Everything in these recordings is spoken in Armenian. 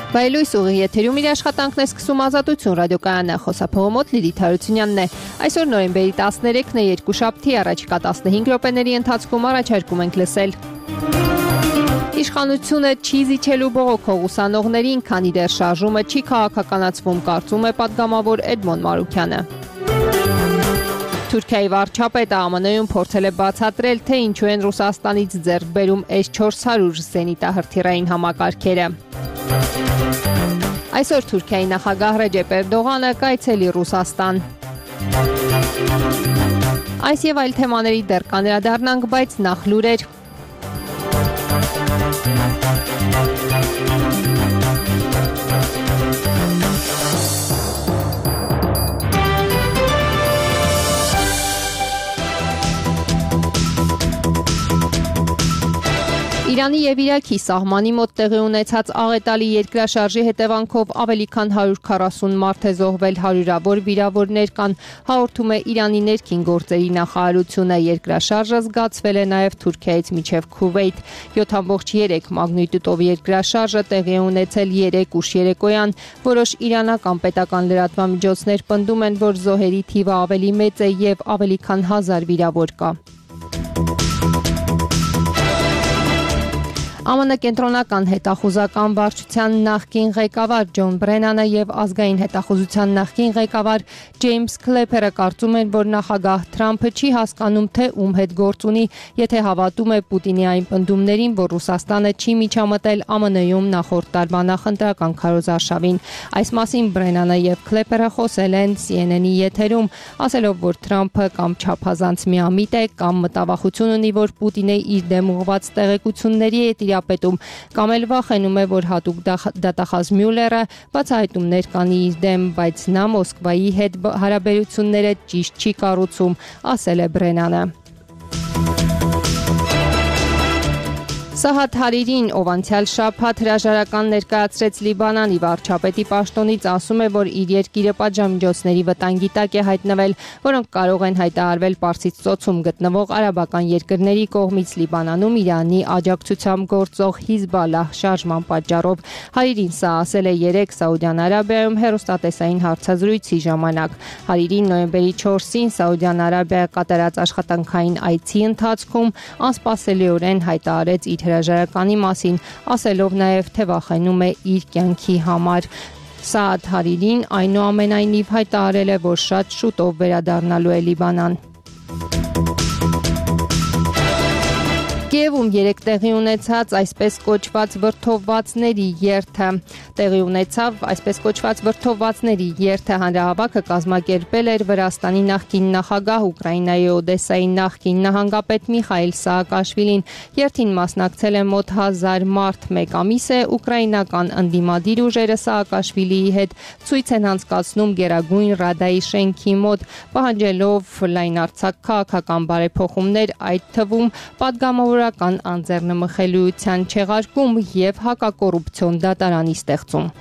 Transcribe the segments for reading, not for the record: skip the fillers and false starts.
Վայելույս ուղի եթերում իր աշխատանքն է սկսում Ազատություն ռադիոկայանը, խոսափողը մոտ Լիլիթ Հարությունյանն է։ Այսօր նոյեմբերի 13-ն է, երկուշաբթի, առաջիկա 15 րոպեների ընթացքում առաջարկում ենք լսել. Իշխանությունը չի զիջելու բողոքող ուսանողներին, քանի դեռ շարժումը չի քաղաքականացվում, կարծում է պատգամավոր Էդմոն Մարուքյանը։ Թուրքիայի վարչապետը ԱՄՆ-ում փորձել է բացատրել, թե ինչու են Ռուսաստանից ձեռք բերում S-400 զենիտահրթիռային համակարգերը։ Այսօր Թուրքիայի նախագահ Ռեջեփ Էրդողանը կայցելի Ռուսաստան։ Այս եւ այլ թեմաների դեռ կանդրադառնանք, բայց նախ լուրեր։ Իրանի եւ Իրաքի սահմանի մոտ տեղի ունեցած աղետալի երկրաշարժի հետևանքով ավելի քան 140 մարդ է զոհվել, հարյուրավոր վիրավորներ կան, հաղորդում է Իրանի ներքին գործերի նախարարությունը։ Երկրաշարժը զգացվել է նաեւ Թուրքիայից մինչեւ Քուվեյթ։ 7.3 մագնիտուդով երկրաշարժը տեղի է ունեցել 3 ուշ երեկոյան։ Որոշ իրանական պետական լրատվամիջոցներ պնդում են, որ զոհերի թիվը ավելի մեծ է եւ ավելի քան 1000 վիրավոր կա։ ԱՄՆ կենտրոնական հետախուզական վարչության նախկին ղեկավար Ջոն Բրենանը եւ ազգային հետախուզության նախկին ղեկավար Ջեյմս Քլեփերը կարծում են, որ նախագահ Թրամփը չի հասկանում, թե ում հետ գործ ունի, եթե հավատում է Պուտինի այն պնդումներին, որ Ռուսաստանը չի միջամտել ԱՄՆ-ում նախորդ տարվա նախընտրական քարոզարշավին։ Այս մասին Բրենանը եւ Քլեփերը խոսել են CNN-ի եթերում, ասելով, որ Թրամփը կամ չափազանց միամիտ է, կամ մտավախություն ունի, որ Պուտինը իր դեմ ուղղված տեղեկությունների է պետում, կամ էլ վախենում է, որ հատուկ դատախազ Մյուլերը բացահայտումներ կանի իր դեմ, բայց նա Մոսկվայի հետ հարաբերությունները ճիշտ չի կառուցում, ասել է Բրենանը։ Սահաթ Հարիրին, ով անցյալ շաբաթ հրաժարական ներկայացրեց Լիբանանի վարչապետի պաշտոնից, ասում է, որ իր երկիրը պատժամիջոցների վտանգի տակ է հայտնվել, որոնք կարող են հայտարարվել Պարսից ծոցում գտնվող արաբական երկրների կողմից Լիբանանում Իրանի աջակցությամբ գործող Հիզբալլահ շարժման պատճառով։ Հարիրին սա ասել է 3 Սաուդյան Արաբիայում հեռուստատեսային հարցազրույցի ժամանակ։ Հարիրին նոյեմբերի 4-ին Սաուդյան Արաբիա կատարած աշխատանքային այցի ընթացքում անսպասելիորեն հայտարարեց իր հրաժարականի մասին, ասելով նաև, թե վախենում է իր կյանքի համար։ Սաաթ Հարիրին այնուամենայնիվ հայտարարել է, որ շատ շուտով վերադառնալու է Լիբանան։ Կիևում 3 տեղի ունեցավ այսպես կոչված վրդովվածների երթը հանրահավաքը կազմակերպել էր Վրաստանի նախկին նախագահ, Ուկրաինայի Օդեսայի նախկին նահանգապետ Միխայիլ Սաակաշվիլին։ Երթին մասնակցել է մոտ 1000 մարդ։ Մեկ ամիս է ուկրաինական ընդդիմադիր ուժերը Սաակաշվիլիի հետ ցույց են անցկացնում Գերագույն Ռադայի շենքի մոտ, պահանջելով լայնարձակ քաղաքական բարեփոխումներ, այդ թվում պատգամավորական անձեռնմխելիության չեղարկում եւ հակակոռուպցիոն դատարանի ստեղծում։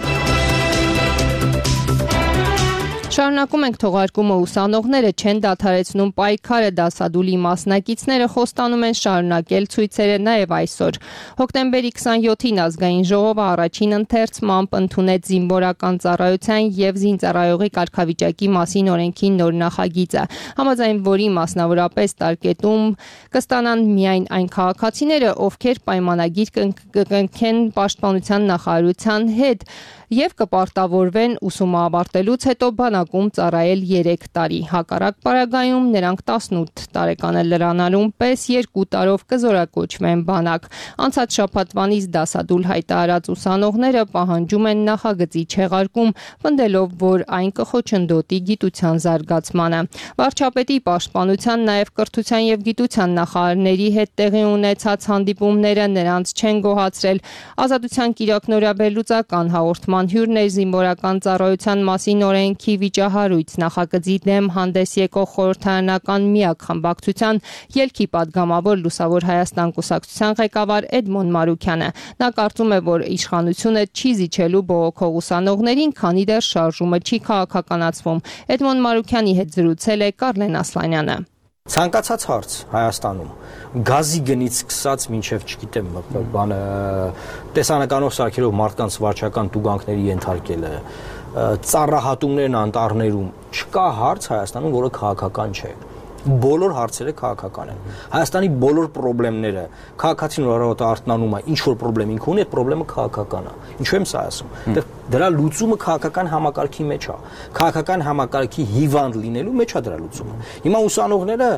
Շարունակում ենք թողարկումը, ուսանողները չեն դադարեցնում պայքարը, դասադուլի մասնակիցները խոստանում են շարունակել ցույցերը նաև այսօր։ Հոկտեմբերի 27-ին ազգային ժողովը առաջին ընթերցմամբ ընդունեց զինվորական ծառայության եւ զինծառայողի կարգավիճակի մասին օրենքի նոր նախագիծը, համաձայն որի մասնավորապես տարկետում կստանան միայն այն քաղաքացիները, ովքեր պայմանագիր կկնքեն պաշտպանության նախարարության հետ եւ կպարտավորվեն ուսումը ավարտելուց հետո բանակում ծառայել 3 տարի։ Հակառակ պարագայում նրանք 18 տարեկանը լրանալուն պես 2 տարով կզորակոչվեն բանակ։ Անցած շաբաթվանից դասադուլ հայտարարած ուսանողները պահանջում են նախագծի չեղարկում, պնդելով, որ այն կխոչընդոտի գիտության զարգացմանը։ Վարչապետի պաշտպանության, նաև կրթության եւ գիտության նախարարների հետ տեղի ունեցած հանդիպումները նրանց չեն գոհացրել։ Ազատության կիրակնորաբերլուծական հաղորդման հյուրներ զինվորական ծառայության մասին օրենքի վիճահարույց նախագծի դեմ հանդես եկող խորհրդարանական միակ խմբակցության ելքի պատգամավոր Լուսավոր Հայաստան կուսակցության ղեկավար Էդմոն Մարուքյանը։ Նա կարծում է, որ իշխանությունը չի զիջելու բողոքող ուսանողներին, քանի դեռ շարժումը չի քաղաքականացվում։ Էդմոն Մարուքյանի հետ զրուցել է Կարլեն Ասլանյանը։ Ցանկացած հարց Հայաստանում գազի գնից սկսած մինչև, չգիտեմ, բանը տեսանականով սարքերով մարդկանց վարչական տուգանքների ենթարկելը, ծառահատումներն անտառներում, չկա հարց Հայաստանում, որը քաղաքական չէ։ Բոլոր հարցերը քաղաքական են։ Հայաստանի բոլոր խնդիրները քաղաքացին որը արթնանում է, ինչ որ խնդրեմ ինքը ունի, այդ խնդրեմը քաղաքական է։ Ինչու եմ սա ասում։ Դրա լուծումը քաղաքական համակարգի մեջ է։ Քաղաքական համակարգի հիվանդ լինելու մեջ է դրա լուծումը։ Հիմա ուսանողները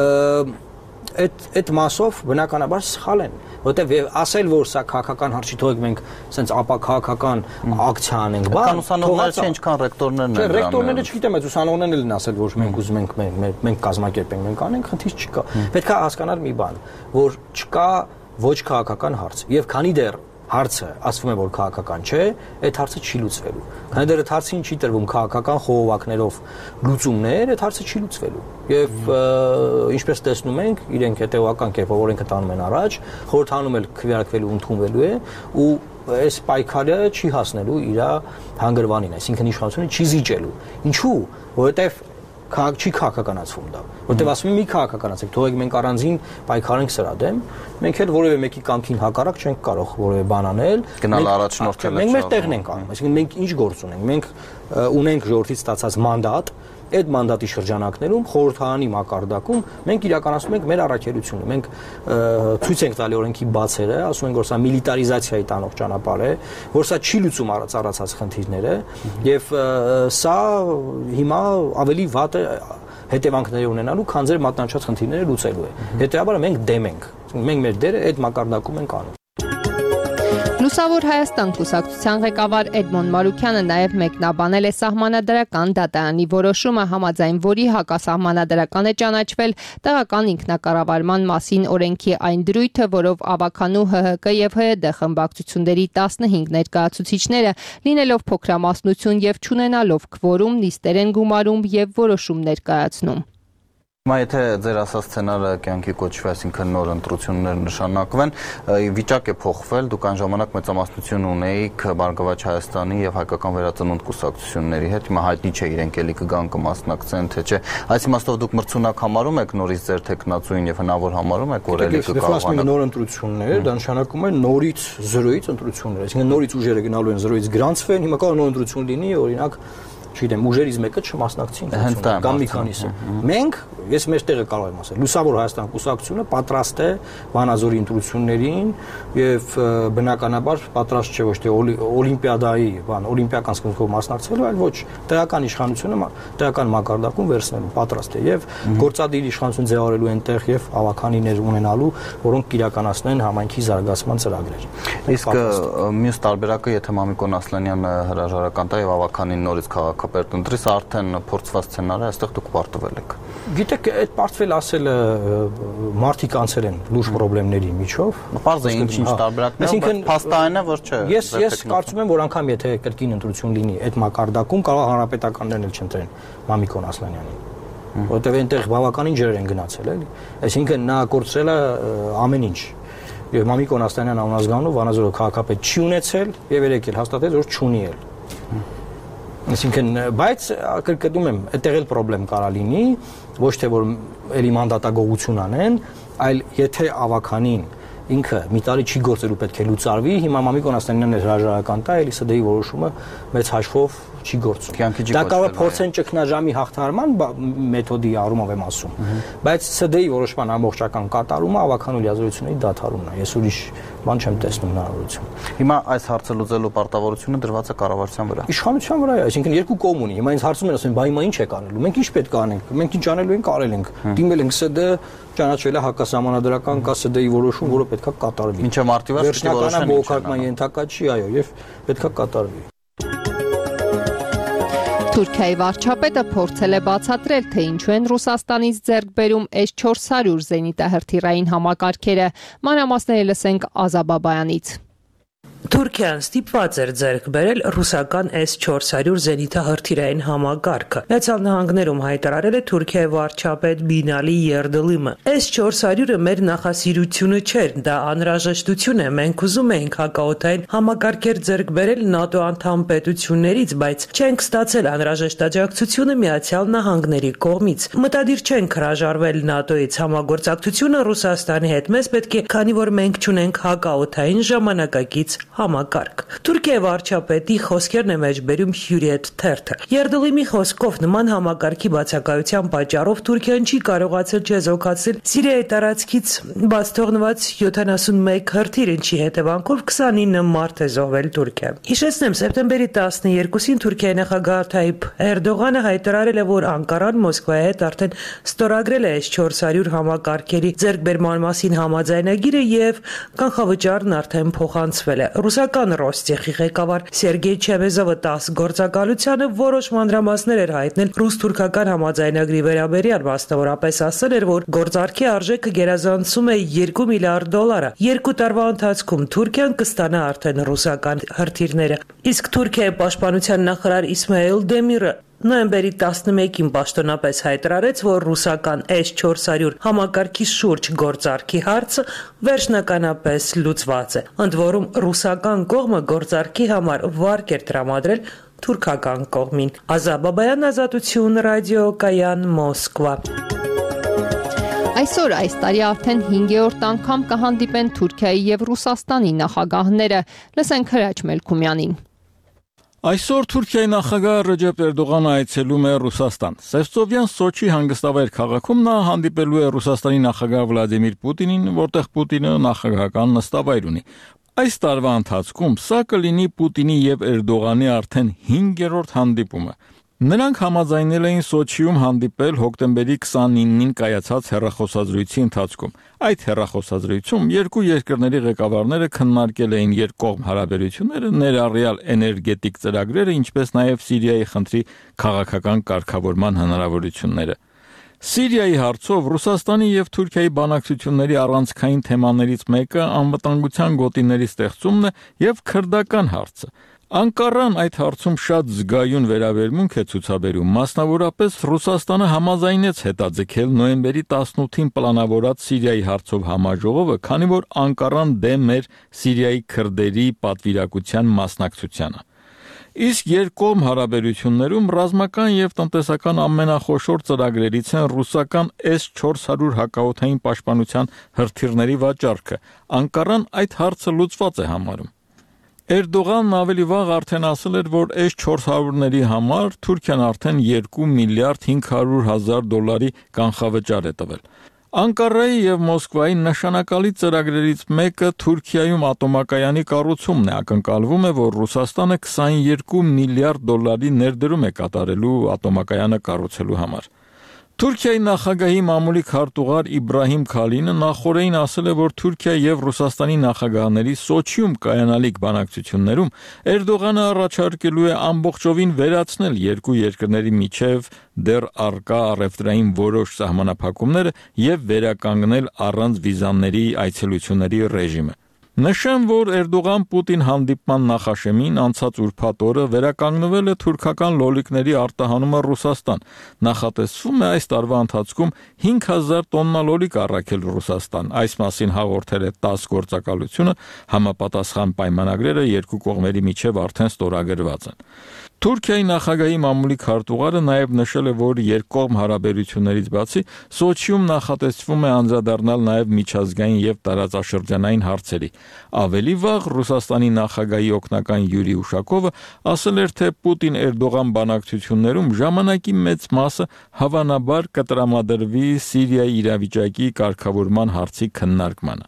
այդ մասով բնականաբար սխալ են, որտեղ ասել որ սա քաղաքական հարց չի, թողեք մենք սենց ապա քաղաքական ակցիա անենք, բան ուսանողները չէ, ինչքան ռեկտորներն են։ Ռեկտորները չգիտեմ, այդ ուսանողներն են ասել, որ մենք ուզում ենք մենք կազմակերպենք, մենք անենք, խնդիր չկա։ Պետք է հասկանալ մի բան, որ չկա ոչ քաղաքական հարց, եւ քանի դեռ հարցը ասվում է որ քաղաքական չէ, այդ հարցը չի լուծվելու։ Քանի դեռ այդ հարցին չի տրվում քաղաքական խողովակներով լուծումներ, այդ հարցը չի լուծվելու։ Եվ ինչպես տեսնում ենք, իրենք հետեւական կերպով օրենքը տանում են առաջ, խորհրդանում էլ քվեարկվելու ընդունվելու է ու այս պայքարը չի հասնելու իր հանգրվանին, այսինքն իշխանությունը չի զիջելու։ Ինչու՞, որովհետև չի քաղաքականացվում դա, որտեղ ասում եմ մի քաղաքականացեք, թողեք մենք առանձին պայքարենք սրա դեմ, մենք էլ որևէ մեկի կամքին հակառակ չենք կարող որևէ բան անել, գնալ առաջնորդել։ Մենք մեր տեղն ենք անում, այսինքն մենք ինչ գործ ունենք, մենք ունենք ժողովրդից ստացած մանդատ, այդ մանդատի շրջանակներում խորհրդարանի մակարդակում մենք իրականացնում ենք մեր առաքելությունը, մենք ցույց ենք տալի օրենքի բացերը, ասում ենք որ սա միլիտարիզացիայի տանող ճանապարհ է, որ սա չի լուծում առածած խնդիրները եւ սա հիմա ավելի վատ է հետևանքներ ունենալու, քան ձեր մատնանշած խնդիրները լուծելու է։ Հետեւաբար մենք դեմ ենք։ Մենք մեր դերը այդ մակարդակում ենք անում։ Լուսավոր Հայաստան կուսակցության ղեկավար Էդմոն Մարուկյանը նաև մեկնաբանել է սահմանադրական դատարանի որոշումը, համաձայն որի հակասահմանադրական է ճանաչվել տեղական ինքնակառավարման մասին օրենքի այն դրույթը, որով ավականու ՀՀԿ եւ ՀՅԴ խմբակցությունների 15 ներկայացուցիչները լինելով փոքրամասնություն եւ չունենալով քվորում նիստեր են գումարում եւ որոշումներ կայացնում։ Հիմա եթե ձեր ասած սցենարը կյանքի կոչվի, այսինքն նոր ընտրություններ նշանակվեն, վիճակ է փոխվել, դուք այն ժամանակ մեծամասնություն ունեիք Բարգավաճ Հայաստանի եւ Հայկական վերածնունդ կուսակցությունների հետ, հիմա հայտնի չէ իրենք էլի կգան կմասնակցեն, թե չէ։ Այս իմաստով դուք մրցունակ համարում եք նորից ձեր տեխնացուին եւ հնարավոր համարում եք, որ էլի կկարողանաք։ Նոր ընտրություններ, դա նշանակում է նորից զրոյից ընտրություններ, այսինքն նորից ուժերը գնալու են զրոյից գրանցվեն, հիմա կարող նոր ընտրություն լինի, օրինակ չգիտեմ, ուժերից մեկը չմասնակցի կամ մի քանիսը։ Մենք, ես մեր տեղը կարող եմ ասել, Լուսավոր Հայաստան կուսակցությունը պատրաստ է Վանաձորի ընտրություններին եւ բնականաբար պատրաստ չէ ոչ թե օլիմպիադայի, օլիմպիական սկզբունքով մասնակցելու, այլ ոչ, տեղական իշխանությունը տեղական մակարդակում վերցնելու պատրաստ է եւ գործադիր իշխանություն ձևավորելու այնտեղ եւ ավականիներ ունենալու, որոնք իրականացնեն համայնքի զարգացման ծրագրեր։ Իսկ մյուս տարբերակը, եթե Մամիկոն Ասլանյանը հրաժարական տա եւ ավականին նորից քաղաքապետ ընտրի, սա արդեն փորձված սցենար է, այստեղ դուք պարտվել եք։ Գիտեք, այդ պարտվել ասելը մարդիկ անցել են լուրջ խնդիրների միջով։ Պարզ է ինչ տարբերակներ, բայց փաստային է, որ չէ։ Ես կարծում եմ, որ անգամ եթե կրկին ընտրություն լինի այդ մակարդակում, կարող հանրապետականներն էլ չընտրեն Մամիկոն Ասլանյանին, որովհետև այնտեղ բավականին ջրեր են գնացել, էլի։ Այսինքն նա կորցրել է ամեն ինչ։ Եվ Մամիկոն Ասլանյանը անազգանու Վանաձորը քաղաքապետ չի ունեցել եւ երեք էլ հաստատեց, որ չունի էլ։ Այսինքն, բայց կրկնում եմ, այդտեղ էլ խնդրեմ կարա լինի, ոչ թե որ էլի մանդատագողություն անեն, այլ եթե ավականին ինքը մի տարի չի գործելու պետք է լուծարվի, հիմա Մամիկոն Ասլանյանն հրաժարական տա, էլի ՍԴ-ի որոշումը մեծ հաշվով չի գործում։ Դա կարող է փորձեն ճգնաժամի հաղթահարման մեթոդի առումով եմ ասում, բայց ՍԴ-ի որոշման ամբողջական կատարումը ավականու լիազորությունների դադարումն է։ Ես ուրիշ բան չեմ տեսնում հնարավորություն։ Հիմա այս հարցը լուծելու պարտավորությունը դրված է կառավարության վրա։ Իշխանության վրա է, այսինքն երկու կողմ ունի։ Հիմա ինձ հարցում են, ասում են, բա հիմա ինչ եք անելու։ Մենք ինչ պետք է անենք։ Մենք ինչ անելու ենք, արել ենք։ Դիմել ենք ՍԴ, ճանաչվել է հակասահմանադրական կա ՍԴ-ի որոշում, որը պետք է կատարվի։ Մինչև մարտի վերջ պիտի որոշեն բողոքարկման ենթակա չի, այո, եւ պետք է կատարվի։ Թուրքիայի վարչապետը փորձել է բացատրել, թե ինչու են Ռուսաստանից ձեռք բերում S-400 զենիտահրթիռային համակարգերը։ Մանրամասները լսենք Ազա Բաբայանից։ Թուրքիան ստիպված էր ձեռք բերել ռուսական S-400 զենիթահրթիռային համակարգը։ Միացյալ Նահանգներում հայտարարել է Թուրքիայի վարչապետ Բինալի Երդլիմը։ S-400-ը մեր նախասիրությունը չէր, դա անհրաժեշտություն է։ Մենք ուզում էինք հակաօդային համակարգեր ձեռք բերել ՆԱՏՕ անդամ պետություններից, բայց չենք ստացել անհրաժեշտ աջակցությունը Միացյալ Նահանգների կողմից։ Մտադիր չենք հրաժարվել ՆԱՏՕ-ից համագործակցությունը Ռուսաստանի հետ։ Մեզ պետք է, քանի որ մենք չունենք հակաօդային ժամանակակից համակարգ։ Թուրքիայի վարչապետի խոսքերն է մեջբերում Hürriyet թերթը։ Երդլիմի խոսքով նման համակարգի բացակայության պատճառով Թուրքիան չի կարողացել չեզոքացնել Սիրիայի տարածքից բաց թողնված 71 հրթիռ, ինչի հետևանքով 29 մարդ է զոհվել Թուրքիայում։ Հիշեցնեմ, սեպտեմբերի 12-ին Թուրքիայի նախագահ Թայիփ Էրդողանը հայտարարել է, որ Անկարան Մոսկվայի հետ արդեն ստորագրել է S-400 համակարգերի ձեռքբերման մասին համաձայնագիրը եւ կանխավճարն արդեն փոխանցվել է։ Ռուսական Ռոստեխի ղեկավար Սերգեյ Չեմեզովը 10 գործակալությանը որոշ մանրամասներ էր հայտնել ռուս-թուրքական համաձայնագրի վերաբերյալ, մասնավորապես ասել էր, որ գործարքի արժեքը գերազանցում է $2 միլիարդ։ 2 տարվա ընթացքում Թուրքիան կստանա արդեն ռուսական հրթիռները։ Իսկ Թուրքիայի պաշտպանության նախարար Իսմայիլ Դեմիրը նոյեմբերի 11-ին պաշտոնապես հայտարարեց, որ ռուսական S-400 համակարգի շուրջ գործարքի հարցը վերջնականապես լուծված է։ Ընդ որում ռուսական կողմը գործարքի համար վարկ էր տրամադրել թուրքական կողմին։ Ազա Բաբայան, Ազատություն, ռադիոկայան, Մոսկվա։ Այսօր այս տարի արդեն 5-րդ անգամ կհանդիպեն Թուրքիայի եւ Ռուսաստանի նախագահները։ Լսենք Հրաչ Մելքումյանին։ Այսօր Թուրքիայի նախագահ Ռեջեփ Էրդողանը այցելում է Ռուսաստան։ Սևծովյան Սոչի հանգստավայր քաղաքում նա հանդիպելու է Ռուսաստանի նախագահ Վլադիմիր Պուտինին, որտեղ Պուտինը նախագահական նստավայր ունի։ Այս տարվա ընթացքում սա կլինի Պուտինի եւ Էրդողանի արդեն 5-րդ հանդիպումը։ Նրանք համաձայնել էին Սոչիում հանդիպել հոկտեմբերի 29-ին կայացած հեռախոսազրույցի ընթացքում։ Այդ հեռախոսազրույցում երկու երկրների ղեկավարները քննարկել էին երկկողմ հարաբերությունները, ներառյալ էներգետիկ ծրագրերը, ինչպես նաև Սիրիայի խնդրի քաղաքական կարգավորման հնարավորությունները։ Սիրիայի հարցով Ռուսաստանի եւ Թուրքիայի բանակցությունների առանցքային թեմաներից մեկը անվտանգության գոտիների ստեղծումն է եւ քրդական հարցը։ Անկարան այդ հարցում շատ զգայուն վերաբերմունք է ցուցաբերում, մասնավորապես Ռուսաստանը համաձայնեց հետաձգել նոյեմբերի 18-ին պլանավորած Սիրիայի հարցով համաժողովը, քանի որ Անկարան դեմ էր Սիրիայի քրդերի պատվիրակության մասնակցությանը։ Իսկ երկկողմ հարաբերություններում ռազմական եւ տնտեսական ամենախոշոր ծրագրերից են ռուսական S-400 հակաօդային պաշտպանության հրթիռների վաճառքը։ Անկարան այդ հարցը լուծված է համարում։ Էրդողանն ավելի վաղ արդեն ասել էր, որ S-400-ների համար Թուրքիան արդեն $2 միլիարդ 500 հազար կանխավճար է տվել։ Անկարայի եւ Մոսկվայի նշանակալի ծրագրերից մեկը Թուրքիայում ատոմակայանի կառուցումն է։ Ակնկալվում է, որ Ռուսաստանը $22 միլիարդ ներդրում է կատարելու ատոմակայանը կառուցելու համար։ Թուրքիայի նախագահի մամուլի քարտուղար Իբրահիմ Քալինը նախորդին ասել է, որ Թուրքիա եւ Ռուսաստանի նախագահների Սոչիում կայանալիք բանակցություններում Էրդողանը առաջարկելու է ամբողջովին վերացնել երկու երկրների միջև դեռ առկա առևտրային որոշ սահմանափակումները եւ վերականգնել առանց վիզաների այցելությունների ռեժիմը։ Նշեմ, որ Էրդողան-Պուտին հանդիպման նախաշեմին անցած ուրբաթ օրը վերականգնվել է թուրքական լոլիկների արտահանումը Ռուսաստան։ Նախատեսվում է այս տարվա ընթացքում 5000 տոննա լոլիկ առաքել Ռուսաստան։ Այս մասին հաղորդել է 10 գործակալությունը, համապատասխան պայմանագրերը երկու կողմերի միջև արդեն ստորագրված են։ Թուրքիայի նախագահի մամուլի քարտուղարը նաև նշել է, որ երկկողմ հարաբերություններից բացի Սոչիում նախատեսվում է անդրադառնալ նաև միջազգային եւ տարածաշրջանային հարցերի։ Ավելի վաղ Ռուսաստանի նախագահի օգնական Յուրի Ուշակովը ասել էր, թե Պուտին-Էրդողան բանակցություններում ժամանակի մեծ մասը հավանաբար կտրամադրվի Սիրիայի իրավիճակի կարգավորման հարցի քննարկմանը։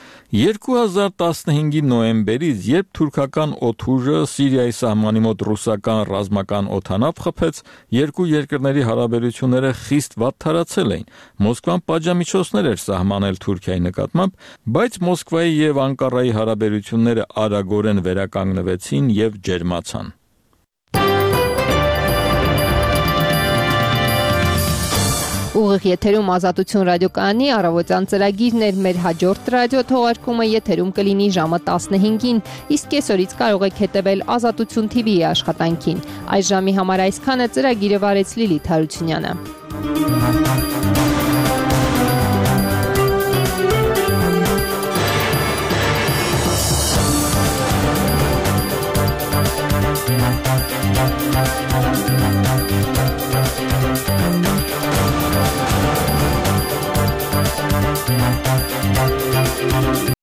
2015-ի նոյեմբերից, երբ թուրքական օդուժը Սիրիայի սահմանի մոտ ռուսական ռազմական օդանավ խփեց, երկու երկրների հարաբերությունները խիստ վատթարացել էին։ Մոսկվան պատժամիջոցներ էր սահմանել Թուրքիայի նկատմամբ, բայց Մոսկվայի եւ Անկարայի հարաբերությունները արագորեն վերականգնվեցին եւ ջերմացան։ Ուղիղ եթերում Ազատություն ռադիոկայանի առավոտյան ծրագիրն էր, մեր հաջորդ ռադիո թողարկումը եթերում կլինի ժամը 15-ին, իսկ կեսօրից կարող եք հետևել Ազատություն TV-ի աշխատանքին։ Այս ժամի համար այսքանը, ծրագիրը վարեց Լիլիթ Հարությունյանը։